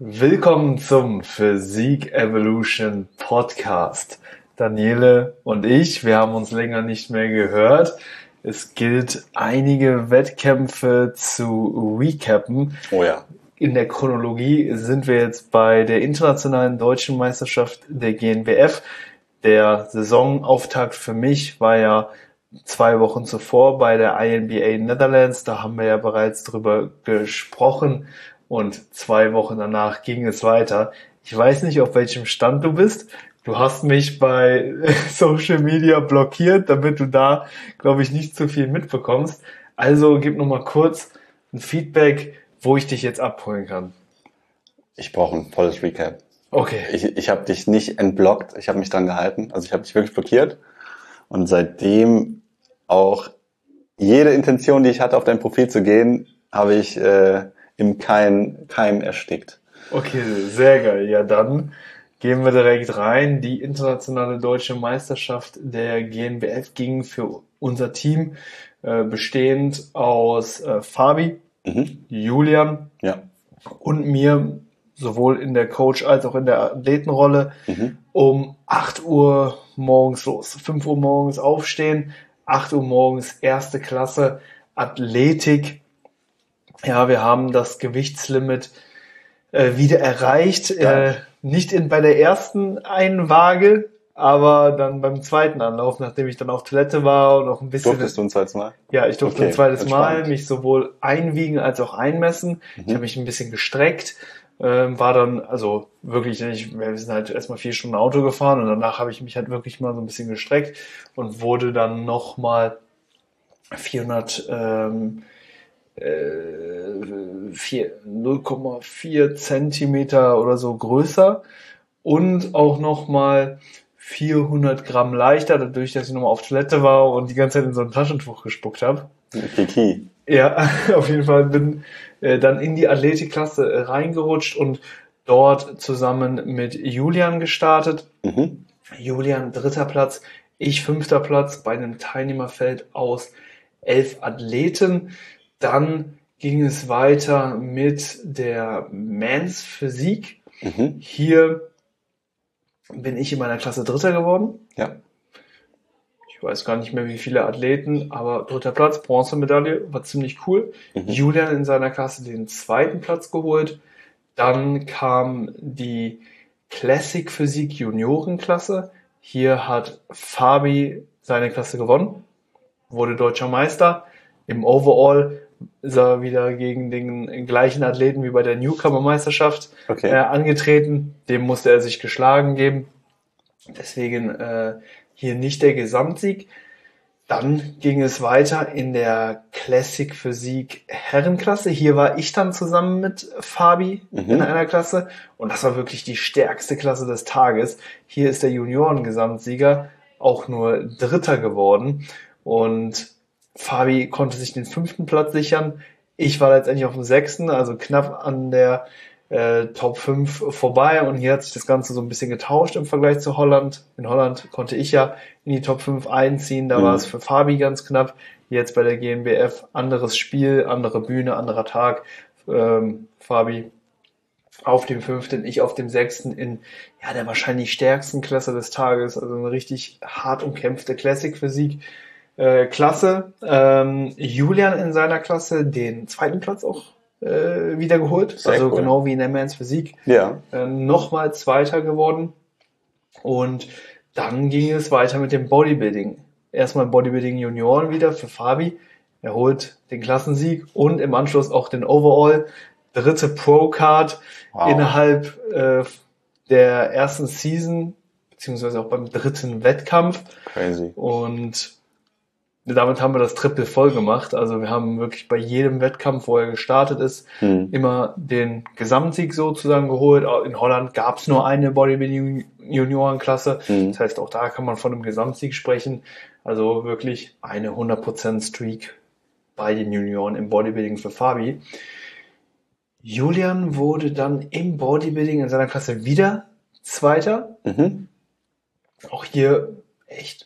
Willkommen zum Physik Evolution Podcast. Daniele und ich, wir haben uns länger nicht mehr gehört. Es gilt, einige Wettkämpfe zu recappen. Oh ja. In der Chronologie sind wir jetzt bei der internationalen deutschen Meisterschaft der GNBF. Der Saisonauftakt für mich war ja 2 Wochen zuvor bei der INBA Netherlands. Da haben wir ja bereits drüber gesprochen. Und 2 Wochen danach ging es weiter. Ich weiß nicht, auf welchem Stand du bist. Du hast mich bei Social Media blockiert, damit du da, glaube ich, nicht zu viel mitbekommst. Also gib noch mal kurz ein Feedback, wo ich dich jetzt abholen kann. Ich brauche ein volles Recap. Okay. Ich habe dich nicht entblockt, ich habe mich dran gehalten. Also ich habe dich wirklich blockiert. Und seitdem auch jede Intention, die ich hatte, auf dein Profil zu gehen, habe ich im Keim erstickt. Okay, sehr geil. Ja, dann gehen wir direkt rein. Die internationale deutsche Meisterschaft der GNBF ging für unser Team bestehend aus Fabi, Julian und mir, sowohl in der Coach- als auch in der Athletenrolle, um 8 Uhr morgens los. 5 Uhr morgens aufstehen, 8 Uhr morgens erste Klasse Athletik. Ja, wir haben das Gewichtslimit wieder erreicht. Nicht bei der ersten Einwaage, aber dann beim zweiten Anlauf, nachdem ich dann auf Toilette war und auch ein bisschen... Durftest du ein zweites Mal? Ja, ich durfte ein zweites Mal entspannt. mich sowohl einwiegen als auch einmessen. Ich habe mich ein bisschen gestreckt, war dann, also wirklich, wir sind halt erstmal 4 Stunden Auto gefahren und danach habe ich mich halt wirklich mal so ein bisschen gestreckt und wurde dann nochmal 0,4 Zentimeter oder so größer und auch nochmal 400 Gramm leichter, dadurch, dass ich nochmal auf Toilette war und die ganze Zeit in so ein Taschentuch gespuckt habe. Kiki. Ja, auf jeden Fall bin dann in die Athletikklasse reingerutscht und dort zusammen mit Julian gestartet. Julian 3. Platz, ich 5. Platz bei einem Teilnehmerfeld aus 11 Athleten. Dann ging es weiter mit der Men's Physik. Hier bin ich in meiner Klasse 3. geworden. Ja. Ich weiß gar nicht mehr, wie viele Athleten, aber 3. Platz, Bronzemedaille, war ziemlich cool. Julian in seiner Klasse den 2. Platz geholt. Dann kam die Classic Physik Juniorenklasse. Hier hat Fabi seine Klasse gewonnen, wurde deutscher Meister. Im Overall ist er wieder gegen den gleichen Athleten wie bei der Newcomer-Meisterschaft angetreten. Dem musste er sich geschlagen geben. Deswegen hier nicht der Gesamtsieg. Dann ging es weiter in der Classic Physik Herrenklasse. Hier war ich dann zusammen mit Fabi in einer Klasse und das war wirklich die stärkste Klasse des Tages. Hier ist der Junioren-Gesamtsieger auch nur 3. geworden und Fabi konnte sich den 5. Platz sichern. Ich war letztendlich auf dem 6., also knapp an der Top 5 vorbei und hier hat sich das Ganze so ein bisschen getauscht im Vergleich zu Holland. In Holland konnte ich ja in die Top 5 einziehen, da war es für Fabi ganz knapp. Jetzt bei der GNBF anderes Spiel, andere Bühne, anderer Tag. Fabi auf dem 5., ich auf dem 6. in der wahrscheinlich stärksten Klasse des Tages, also eine richtig hart umkämpfte Classic Physik Klasse. Julian in seiner Klasse den 2. Platz auch wieder geholt, also cool. Genau wie in der Men's Physik. Ja. Nochmal 2. geworden. Und dann ging es weiter mit dem Bodybuilding. Erstmal Bodybuilding Junioren wieder für Fabi. Er holt den Klassensieg und im Anschluss auch den Overall. 3. Pro-Card innerhalb der ersten Season, beziehungsweise auch beim 3. Wettkampf. Crazy. Und damit haben wir das Triple voll gemacht. Also wir haben wirklich bei jedem Wettkampf, wo er gestartet ist, immer den Gesamtsieg sozusagen geholt. In Holland gab es nur eine Bodybuilding-Juniorenklasse. Das heißt, auch da kann man von einem Gesamtsieg sprechen. Also wirklich eine 100% Streak bei den Junioren im Bodybuilding für Fabi. Julian wurde dann im Bodybuilding in seiner Klasse wieder 2. Auch hier echt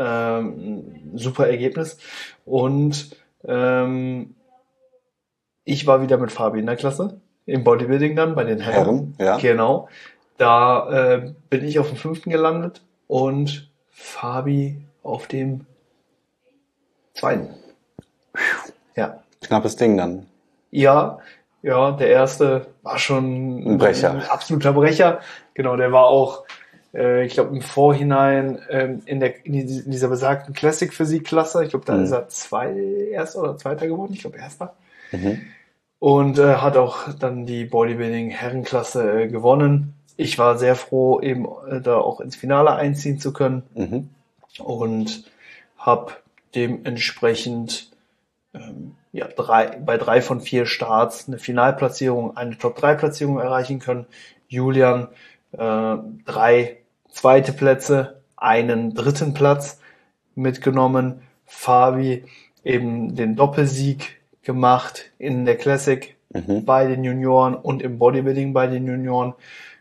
super Ergebnis. Und ich war wieder mit Fabi in der Klasse. im Bodybuilding dann, bei den Herren. Ja. Genau. Da bin ich auf dem 5. gelandet und Fabi auf dem 2. Ja. Knappes Ding dann. Ja, der erste war schon Ein Brecher. Ein absoluter Brecher. Genau, der war auch, ich glaube, im Vorhinein in dieser besagten Classic-Physik-Klasse. Ich glaube, da ist er Erster oder Zweiter geworden. Ich glaube, Erster. Und hat auch dann die Bodybuilding-Herrenklasse gewonnen. Ich war sehr froh, eben da auch ins Finale einziehen zu können. Und habe dementsprechend bei 3 von 4 Starts eine Finalplatzierung, eine Top-3-Platzierung erreichen können. Julian 3 zweite Plätze, einen 3. Platz mitgenommen. Fabi eben den Doppelsieg gemacht in der Classic bei den Junioren und im Bodybuilding bei den Junioren.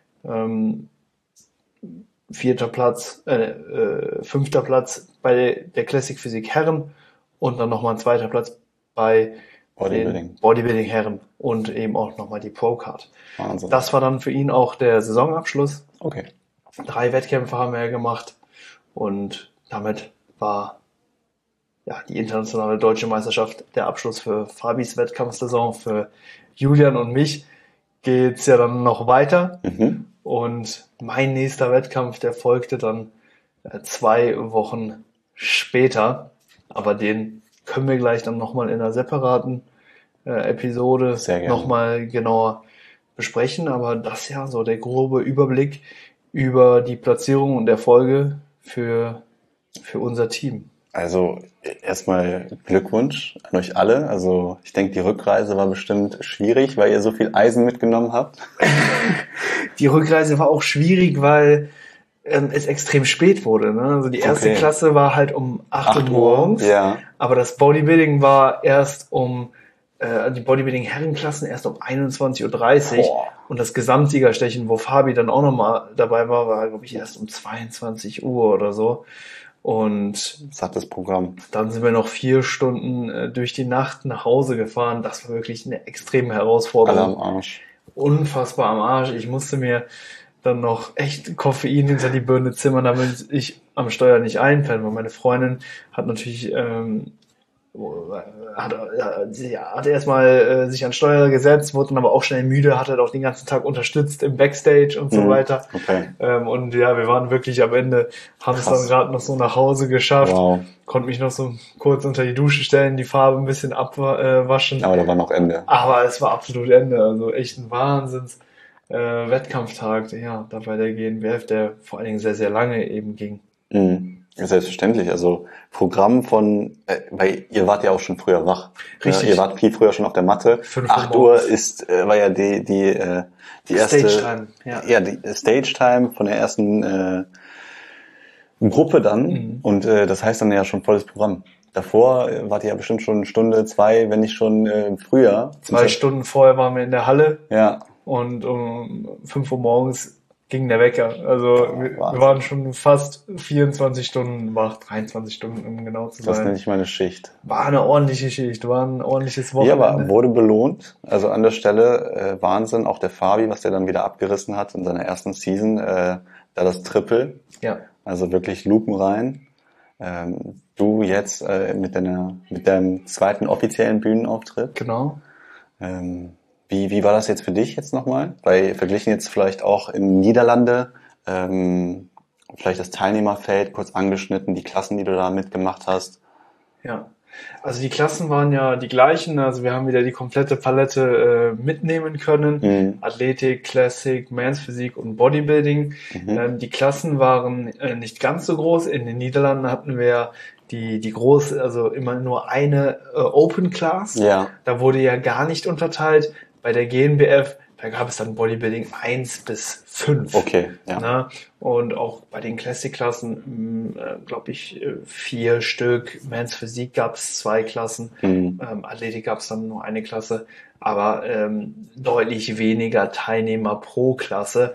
4. Platz, 5. Platz bei der Classic Physik Herren und dann nochmal ein 2. Platz bei den Bodybuilding Herren und eben auch nochmal die Pro Card. Wahnsinn. Das war dann für ihn auch der Saisonabschluss. Okay. 3 Wettkämpfe haben wir gemacht und damit war die internationale deutsche Meisterschaft der Abschluss für Fabis Wettkampfsaison. Für Julian und mich geht's ja dann noch weiter. Und mein nächster Wettkampf, der folgte dann 2 Wochen später. Aber den können wir gleich dann nochmal in einer separaten Episode nochmal genauer besprechen. Aber das ja so der grobe Überblick über die Platzierung und Erfolge für unser Team. Also erstmal Glückwunsch an euch alle. Also ich denke, die Rückreise war bestimmt schwierig, weil ihr so viel Eisen mitgenommen habt. Die Rückreise war auch schwierig, weil es extrem spät wurde. Ne? Also die erste Klasse war halt um 8 Uhr morgens, aber das Bodybuilding war erst die Bodybuilding-Herrenklassen erst um 21.30 Uhr und das Gesamtsiegerstechen, wo Fabi dann auch nochmal dabei war, glaube ich, erst um 22 Uhr oder so. Und sattes Programm. Dann sind wir noch 4 Stunden durch die Nacht nach Hause gefahren. Das war wirklich eine extreme Herausforderung. Alle am Arsch. Unfassbar am Arsch. Ich musste mir dann noch echt Koffein hinter die Birne zimmern, damit ich am Steuer nicht einpenne. Weil meine Freundin hat natürlich hat erstmal sich an Steuer gesetzt, wurde dann aber auch schnell müde, hat halt auch den ganzen Tag unterstützt im Backstage und so weiter. Okay. Und wir waren wirklich am Ende, haben es dann gerade noch so nach Hause geschafft, konnte mich noch so kurz unter die Dusche stellen, die Farbe ein bisschen abwaschen. Aber da war noch Ende. Aber es war absolut Ende, also echt ein Wahnsinns Wettkampftag, da bei der GNBF, der vor allen Dingen sehr, sehr lange eben ging. Selbstverständlich, also Programm von, weil ihr wart ja auch schon früher wach. Richtig. Ihr wart viel früher schon auf der Matte. 8 Uhr war ja die erste Stage Time. Die Stage Time von der ersten Gruppe dann. Und das heißt dann ja schon volles Programm. Davor wart ihr ja bestimmt schon 1 Stunde, 2, wenn nicht schon früher. 2 Stunden vorher waren wir in der Halle. Ja. Und um 5 Uhr morgens ging der Wecker. Also wir waren schon fast 24 Stunden wach, 23 Stunden, um genau zu sein. Das nenne ich meine Schicht. War eine ordentliche Schicht, war ein ordentliches Wochenende. Ja, aber wurde belohnt. Also an der Stelle Wahnsinn, auch der Fabi, was der dann wieder abgerissen hat in seiner ersten Season, da das Triple. Ja. Also wirklich Lupen rein. Du jetzt mit deinem zweiten offiziellen Bühnenauftritt. Genau. Wie war das jetzt für dich jetzt nochmal? Weil verglichen jetzt vielleicht auch in Niederlande, vielleicht das Teilnehmerfeld kurz angeschnitten, die Klassen, die du da mitgemacht hast. Ja, also die Klassen waren ja die gleichen, also wir haben wieder die komplette Palette mitnehmen können. Athletik, Classic, Men's Physik und Bodybuilding. Die Klassen waren nicht ganz so groß. In den Niederlanden hatten wir die große, also immer nur eine Open Class. Ja. Da wurde ja gar nicht unterteilt. Bei der GNBF, da gab es dann Bodybuilding 1 bis 5. Okay, ja. Ne? Und auch bei den Classic-Klassen, glaube ich, 4 Stück. Men's Physik gab es 2 Klassen. Athletik gab es dann nur eine Klasse. Aber deutlich weniger Teilnehmer pro Klasse.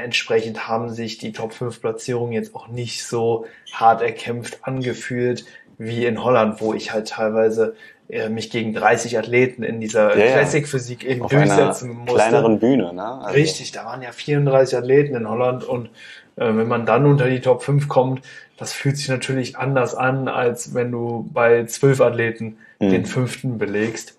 Dementsprechend haben sich die Top 5 Platzierungen jetzt auch nicht so hart erkämpft angefühlt wie in Holland, wo ich halt teilweise mich gegen 30 Athleten in dieser Classic-Physik eben durchsetzen musste. Auf einer kleineren Bühne, ne? Also richtig, da waren ja 34 Athleten in Holland und wenn man dann unter die Top 5 kommt, das fühlt sich natürlich anders an, als wenn du bei 12 Athleten den 5. belegst.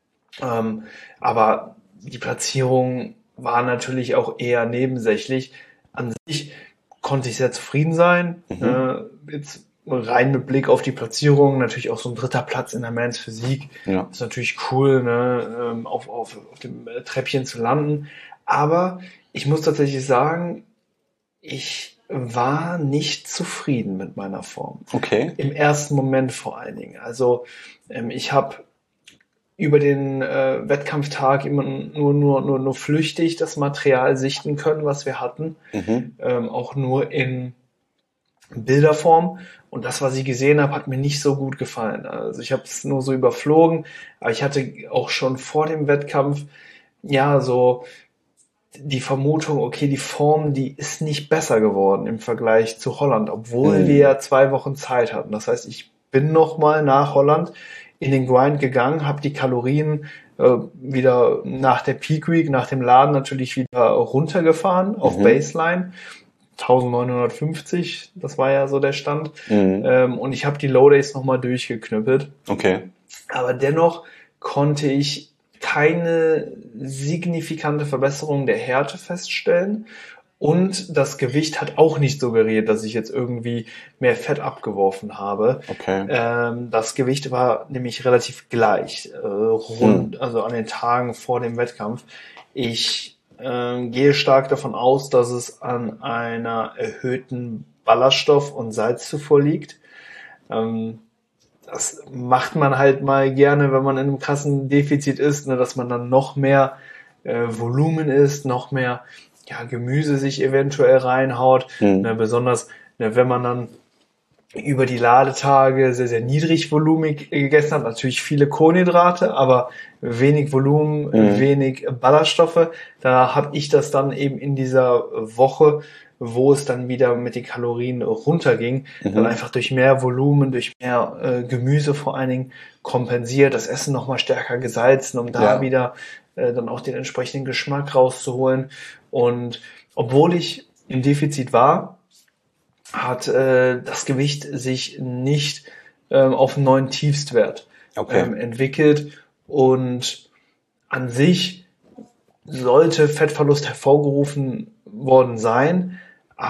Aber die Platzierung war natürlich auch eher nebensächlich. An sich konnte ich sehr zufrieden sein. Jetzt rein mit Blick auf die Platzierung, natürlich auch so ein 3. Platz in der Men's Physik. Ja. Ist natürlich cool, ne, auf dem Treppchen zu landen. Aber ich muss tatsächlich sagen, ich war nicht zufrieden mit meiner Form. Okay. Im ersten Moment vor allen Dingen. Also ich habe über den Wettkampftag immer nur flüchtig das Material sichten können, was wir hatten. Auch nur in Bilderform. Und das, was ich gesehen habe, hat mir nicht so gut gefallen. Also ich habe es nur so überflogen, aber ich hatte auch schon vor dem Wettkampf ja so die Vermutung, okay, die Form, die ist nicht besser geworden im Vergleich zu Holland, obwohl wir ja 2 Wochen Zeit hatten. Das heißt, ich bin nochmal nach Holland in den Grind gegangen, habe die Kalorien wieder nach der Peak Week, nach dem Laden natürlich wieder runtergefahren auf Baseline. 1950, das war ja so der Stand. Und ich habe die Low Days nochmal durchgeknüppelt. Okay. Aber dennoch konnte ich keine signifikante Verbesserung der Härte feststellen. Und das Gewicht hat auch nicht suggeriert, dass ich jetzt irgendwie mehr Fett abgeworfen habe. Okay. Das Gewicht war nämlich relativ gleich, rund, also an den Tagen vor dem Wettkampf. Ich gehe stark davon aus, dass es an einer erhöhten Ballaststoff- und Salzzufuhr liegt. Das macht man halt mal gerne, wenn man in einem krassen Defizit ist, ne, dass man dann noch mehr Volumen isst, noch mehr Gemüse sich eventuell reinhaut. Ne, besonders wenn man dann über die Ladetage sehr, sehr niedrigvolumig gegessen hat. Natürlich viele Kohlenhydrate, aber wenig Volumen, wenig Ballaststoffe. Da habe ich das dann eben in dieser Woche, wo es dann wieder mit den Kalorien runterging, dann einfach durch mehr Volumen, durch mehr Gemüse vor allen Dingen kompensiert, das Essen nochmal stärker gesalzen, um da wieder dann auch den entsprechenden Geschmack rauszuholen. Und obwohl ich im Defizit war, hat das Gewicht sich nicht auf einen neuen Tiefstwert entwickelt. Und an sich sollte Fettverlust hervorgerufen worden sein,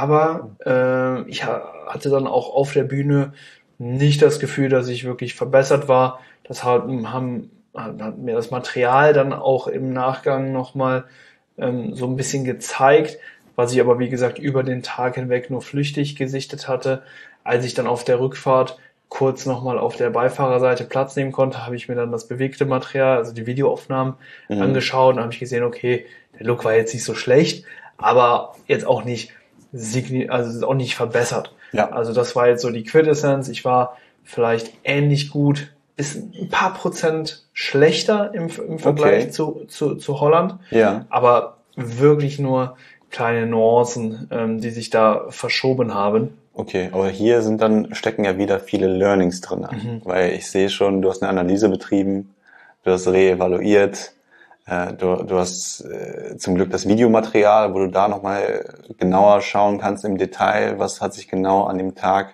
aber ich hatte dann auch auf der Bühne nicht das Gefühl, dass ich wirklich verbessert war. Das hat mir das Material dann auch im Nachgang nochmal so ein bisschen gezeigt, was ich aber, wie gesagt, über den Tag hinweg nur flüchtig gesichtet hatte. Als ich dann auf der Rückfahrt kurz nochmal auf der Beifahrerseite Platz nehmen konnte, habe ich mir dann das bewegte Material, also die Videoaufnahmen angeschaut und habe ich gesehen, okay, der Look war jetzt nicht so schlecht, aber jetzt auch nicht auch nicht verbessert. Ja. Also das war jetzt so die Quintessenz. Ich war vielleicht ähnlich gut, bis ein paar Prozent schlechter im Vergleich zu Holland, aber wirklich nur kleine Nuancen, die sich da verschoben haben. Okay, aber hier stecken ja wieder viele Learnings drin, weil ich sehe schon, du hast eine Analyse betrieben, du hast reevaluiert, du hast zum Glück das Videomaterial, wo du da nochmal genauer schauen kannst im Detail, was hat sich genau an dem Tag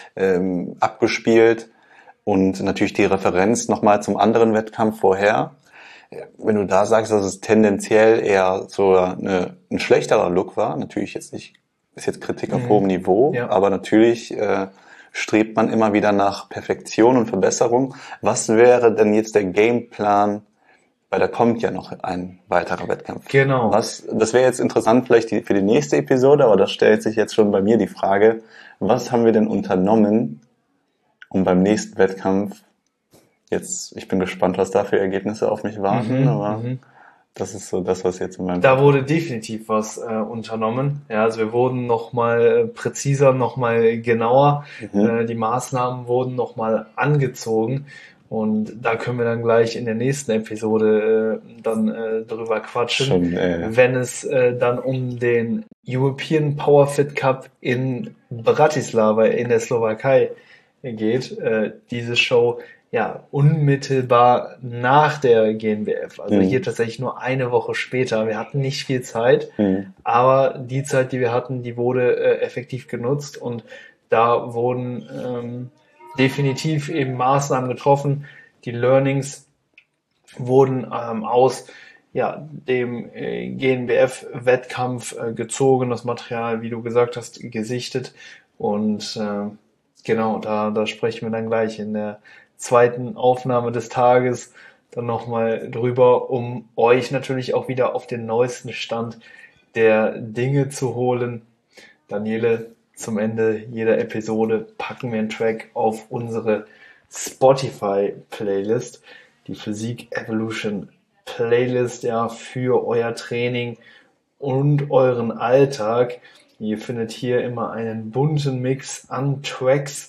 abgespielt und natürlich die Referenz nochmal zum anderen Wettkampf vorher. Wenn du da sagst, dass es tendenziell eher so ein schlechterer Look war, natürlich jetzt nicht, ist jetzt Kritik auf hohem Niveau, aber natürlich strebt man immer wieder nach Perfektion und Verbesserung. Was wäre denn jetzt der Gameplan? Weil da kommt ja noch ein weiterer Wettkampf. Genau. Das wäre jetzt interessant vielleicht für die nächste Episode, aber da stellt sich jetzt schon bei mir die Frage, was haben wir denn unternommen, um beim nächsten Wettkampf ich bin gespannt, was da für Ergebnisse auf mich warten, aber das ist so das, was jetzt in meinem... Da wurde definitiv was unternommen. Ja, also wir wurden nochmal präziser, nochmal genauer. Die Maßnahmen wurden nochmal angezogen. Und da können wir dann gleich in der nächsten Episode drüber quatschen, wenn es dann um den European Power Fit Cup in Bratislava in der Slowakei geht, diese Show ja unmittelbar nach der GNBF. Also hier tatsächlich nur eine Woche später. Wir hatten nicht viel Zeit, aber die Zeit, die wir hatten, die wurde effektiv genutzt und da wurden definitiv eben Maßnahmen getroffen. Die Learnings wurden aus dem GNBF-Wettkampf gezogen, das Material, wie du gesagt hast, gesichtet. Und genau, da sprechen wir dann gleich in der zweiten Aufnahme des Tages dann nochmal drüber, um euch natürlich auch wieder auf den neuesten Stand der Dinge zu holen. Daniele, zum Ende jeder Episode packen wir einen Track auf unsere Spotify-Playlist, die Physik Evolution Playlist, ja, für euer Training und euren Alltag. Ihr findet hier immer einen bunten Mix an Tracks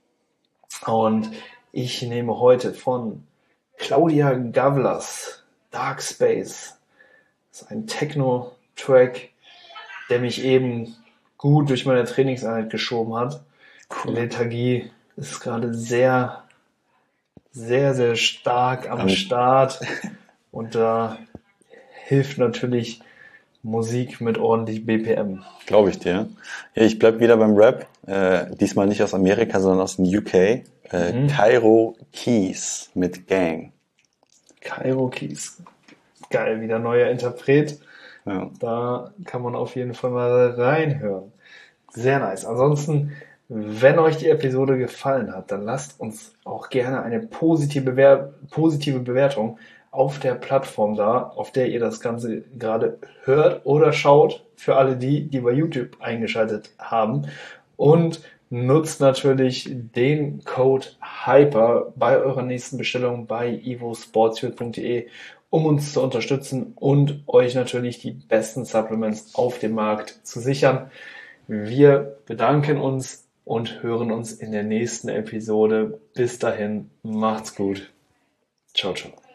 und ich nehme heute von Claudia Gavlas Dark Space. Das ist ein Techno-Track, der mich eben gut durch meine Trainingseinheit geschoben hat. Cool. Die Lethargie ist gerade sehr, sehr, sehr stark am Start und da hilft natürlich Musik mit ordentlich BPM. Glaube ich dir. Ja, ich bleib wieder beim Rap. Diesmal nicht aus Amerika, sondern aus den UK. Cairo Keys mit Gang. Cairo Keys. Geil, wieder neuer Interpret. Ja. Da kann man auf jeden Fall mal reinhören. Sehr nice. Ansonsten, wenn euch die Episode gefallen hat, dann lasst uns auch gerne eine positive Bewertung auf der Plattform da, auf der ihr das Ganze gerade hört oder schaut, für alle die bei YouTube eingeschaltet haben. Und nutzt natürlich den Code HYPER bei eurer nächsten Bestellung bei evosportsfuel.de, um uns zu unterstützen und euch natürlich die besten Supplements auf dem Markt zu sichern. Wir bedanken uns und hören uns in der nächsten Episode. Bis dahin, macht's gut. Ciao, ciao.